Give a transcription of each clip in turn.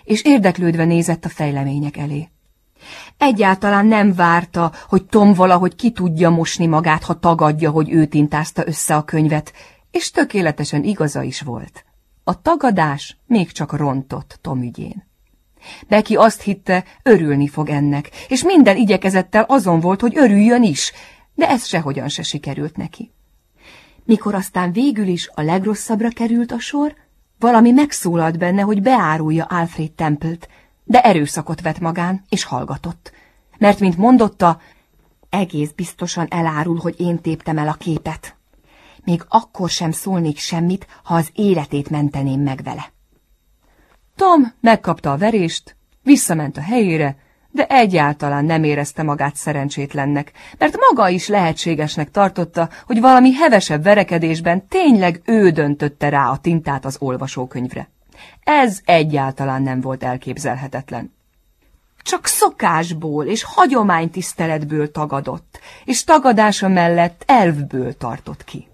és érdeklődve nézett a fejlemények elé. Egyáltalán nem várta, hogy Tom valahogy ki tudja mosni magát, ha tagadja, hogy ő tintázta össze a könyvet, és tökéletesen igaza is volt. A tagadás még csak rontott Tom ügyén. Becky azt hitte, örülni fog ennek, és minden igyekezettel azon volt, hogy örüljön is, de ez sehogyan se sikerült neki. Mikor aztán végül is a legrosszabbra került a sor, valami megszólalt benne, hogy beárulja Alfred Templet, de erőszakot vett magán, és hallgatott. Mert, mint mondotta, egész biztosan elárul, hogy én téptem el a képet. Még akkor sem szólnék semmit, ha az életét menteném meg vele. Tom megkapta a verést, visszament a helyére, de egyáltalán nem érezte magát szerencsétlennek, mert maga is lehetségesnek tartotta, hogy valami hevesebb verekedésben tényleg ő döntötte rá a tintát az olvasókönyvre. Ez egyáltalán nem volt elképzelhetetlen. Csak szokásból és hagyománytiszteletből tagadott, és tagadása mellett elvből tartott ki.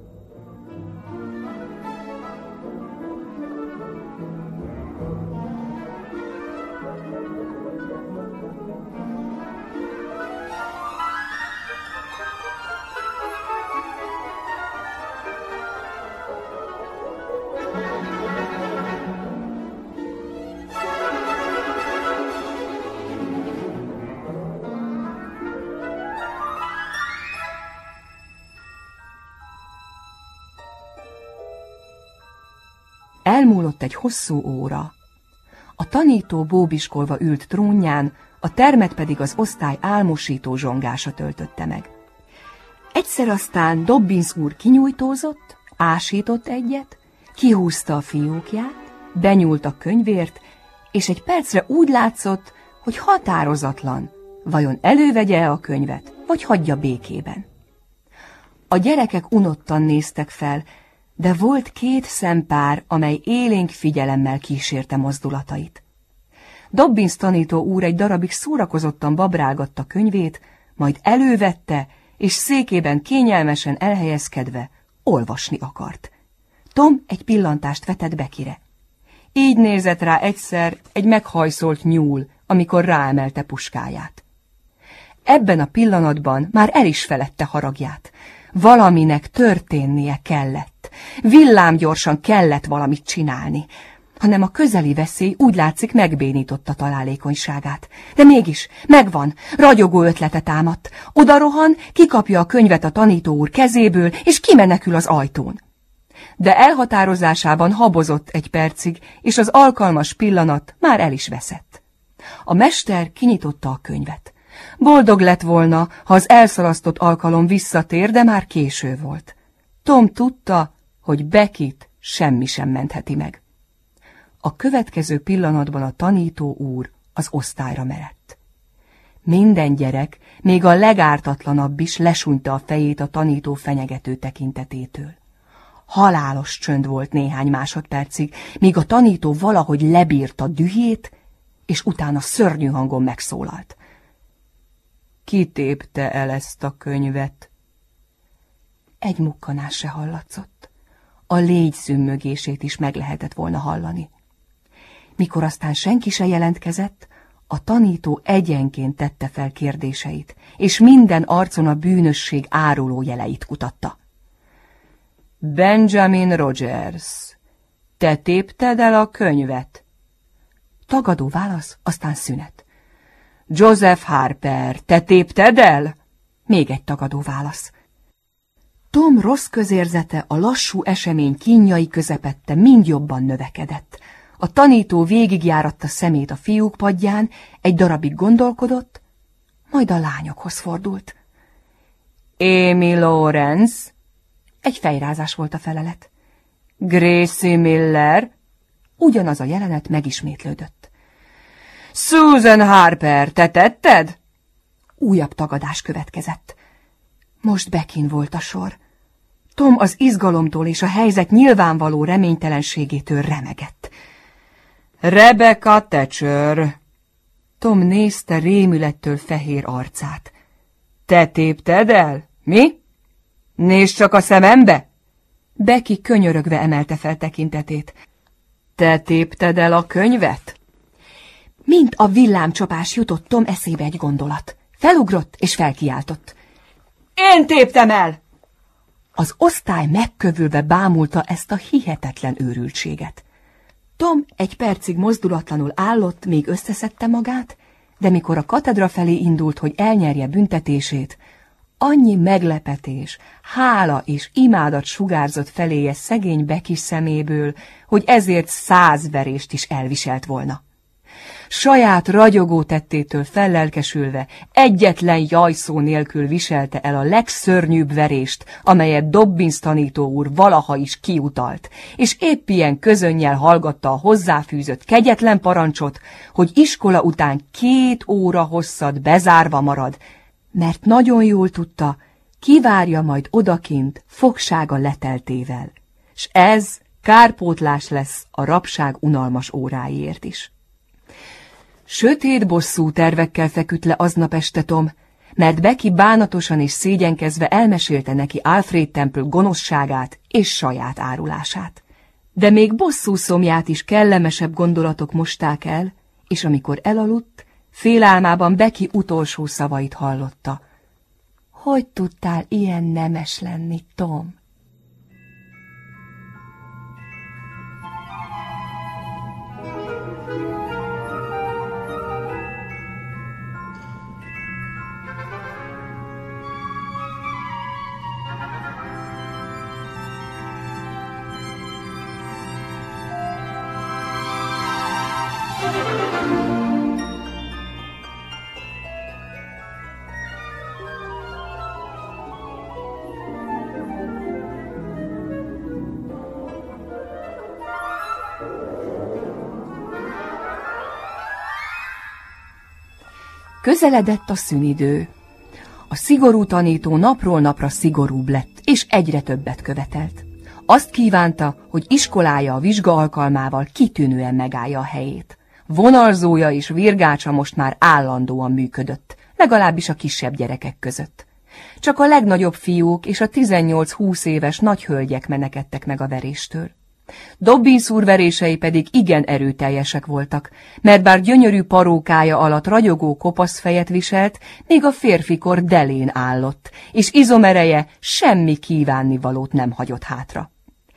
Elmúlott egy hosszú óra. A tanító bóbiskolva ült trónján, a termet pedig az osztály álmosító zsongása töltötte meg. Egyszer aztán Dobbins úr kinyújtózott, ásított egyet, kihúzta a fiókját, benyúlt a könyvért, és egy percre úgy látszott, hogy határozatlan, vajon elővegye-e a könyvet, vagy hagyja békében. A gyerekek unottan néztek fel, de volt két szempár, amely élénk figyelemmel kísérte mozdulatait. Dobbins tanító úr egy darabig szórakozottan babrálgatta könyvét, majd elővette, és székében kényelmesen elhelyezkedve olvasni akart. Tom egy pillantást vetett Beckire. Így nézett rá egyszer egy meghajszolt nyúl, amikor ráemelte puskáját. Ebben a pillanatban már el is felette haragját. Valaminek történnie kellett. Villámgyorsan kellett valamit csinálni, hanem a közeli veszély úgy látszik megbénította találékonyságát. De mégis, megvan, ragyogó ötlete támadt. Oda rohan, kikapja a könyvet a tanító úr kezéből, és kimenekül az ajtón. De elhatározásában habozott egy percig, és az alkalmas pillanat már el is veszett. A mester kinyitotta a könyvet. Boldog lett volna, ha az elszalasztott alkalom visszatér, de már késő volt. Tom tudta, hogy Beckit semmi sem mentheti meg. A következő pillanatban a tanító úr az osztályra merett. Minden gyerek, még a legártatlanabb is lesúnyta a fejét a tanító fenyegető tekintetétől. Halálos csönd volt néhány másodpercig, míg a tanító valahogy lebírta dühét, és utána szörnyű hangon megszólalt. Ki tépte el ezt a könyvet? Egy mukkanás se hallatszott. A légy zümmögését is meg lehetett volna hallani. Mikor aztán senki se jelentkezett, a tanító egyenként tette fel kérdéseit, és minden arcon a bűnösség áruló jeleit kutatta. Benjamin Rogers, te tépted el a könyvet? Tagadó válasz, aztán szünet. Joseph Harper, te tépted el? Még egy tagadó válasz. Tom rossz közérzete a lassú esemény kínjai közepette mind jobban növekedett. A tanító végigjáratta szemét a fiúk padján, egy darabig gondolkodott, majd a lányokhoz fordult. Amy Lawrence? Egy fejrázás volt a felelet. Gracie Miller? Ugyanaz a jelenet megismétlődött. Susan Harper, te tetted? Újabb tagadás következett. Most Beckin volt a sor. Tom az izgalomtól és a helyzet nyilvánvaló reménytelenségétől remegett. Rebecca Thatcher. Tom nézte rémülettől fehér arcát. Te tépted el? Mi? Nézd csak a szemembe! Becky könyörögve emelte fel tekintetét. Te tépted el a könyvet? Mint a villámcsapás jutott Tom eszébe egy gondolat. Felugrott és felkiáltott. Én téptem el! Az osztály megkövülve bámulta ezt a hihetetlen őrültséget. Tom egy percig mozdulatlanul állott, még összeszedte magát, de mikor a katedra felé indult, hogy elnyerje büntetését, annyi meglepetés, hála és imádat sugárzott feléje szegény Becky szeméből, hogy ezért 100 verést is elviselt volna. Saját ragyogó tettétől fellelkesülve egyetlen jajszó nélkül viselte el a legszörnyűbb verést, amelyet Dobbins tanító úr valaha is kiutalt, és épp ilyen közönnyel hallgatta a hozzáfűzött kegyetlen parancsot, hogy iskola után 2 óra hosszat bezárva marad, mert nagyon jól tudta, kivárja majd odakint fogsága leteltével, s ez kárpótlás lesz a rabság unalmas óráiért is. Sötét bosszú tervekkel feküdt le aznap este Tom, mert Becky bánatosan és szégyenkezve elmesélte neki Alfred Temple gonoszságát és saját árulását. De még bosszú szomját is kellemesebb gondolatok mosták el, és amikor elaludt, félálmában Becky utolsó szavait hallotta. Hogy tudtál ilyen nemes lenni, Tom? Közeledett a szünidő. A szigorú tanító napról napra szigorúbb lett, és egyre többet követelt. Azt kívánta, hogy iskolája a vizsga alkalmával kitűnően megállja a helyét. Vonalzója és virgácsa most már állandóan működött, legalábbis a kisebb gyerekek között. Csak a legnagyobb fiúk és a 18-20 éves nagy hölgyek menekedtek meg a veréstől. Dobbins úr verései pedig igen erőteljesek voltak, mert bár gyönyörű parókája alatt ragyogó kopasz fejet viselt, még a férfikor delén állott, és izomereje semmi kívánnivalót nem hagyott hátra.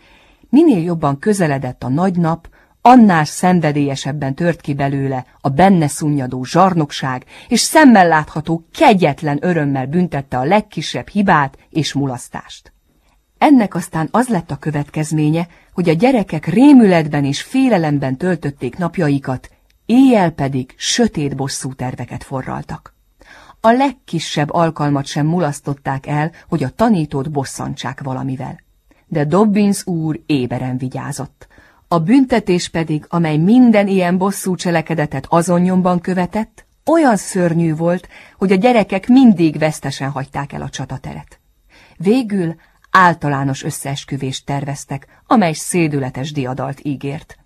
Minél jobban közeledett a nagy nap, annál szenvedélyesebben tört ki belőle a benne szunnyadó zsarnokság, és szemmel látható kegyetlen örömmel büntette a legkisebb hibát és mulasztást. Ennek aztán az lett a következménye, hogy a gyerekek rémületben és félelemben töltötték napjaikat, éjjel pedig sötét bosszú terveket forraltak. A legkisebb alkalmat sem mulasztották el, hogy a tanítót bosszantsák valamivel. De Dobbins úr éberen vigyázott. A büntetés pedig, amely minden ilyen bosszú cselekedetet azon nyomban követett, olyan szörnyű volt, hogy a gyerekek mindig vesztesen hagyták el a csatateret. Végül általános összeesküvést terveztek, amely szédületes diadalt ígért.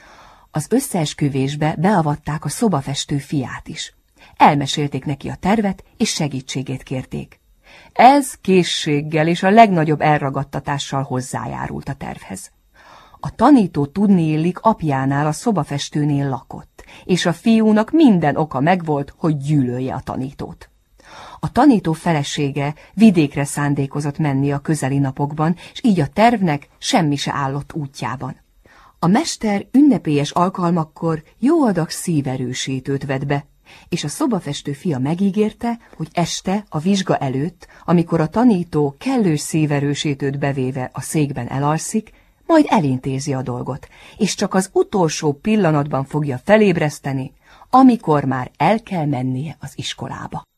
Az összeesküvésbe beavatták a szobafestő fiát is. Elmesélték neki a tervet, és segítségét kérték. Ez készséggel és a legnagyobb elragadtatással hozzájárult a tervhez. A tanító tudniillik apjánál a szobafestőnél lakott, és a fiúnak minden oka megvolt, hogy gyűlölje a tanítót. A tanító felesége vidékre szándékozott menni a közeli napokban, és így a tervnek semmi se állott útjában. A mester ünnepélyes alkalmakkor jó adag szíverősítőt vett be, és a szobafestő fia megígérte, hogy este a vizsga előtt, amikor a tanító kellős szíverősítőt bevéve a székben elalszik, majd elintézi a dolgot, és csak az utolsó pillanatban fogja felébreszteni, amikor már el kell mennie az iskolába.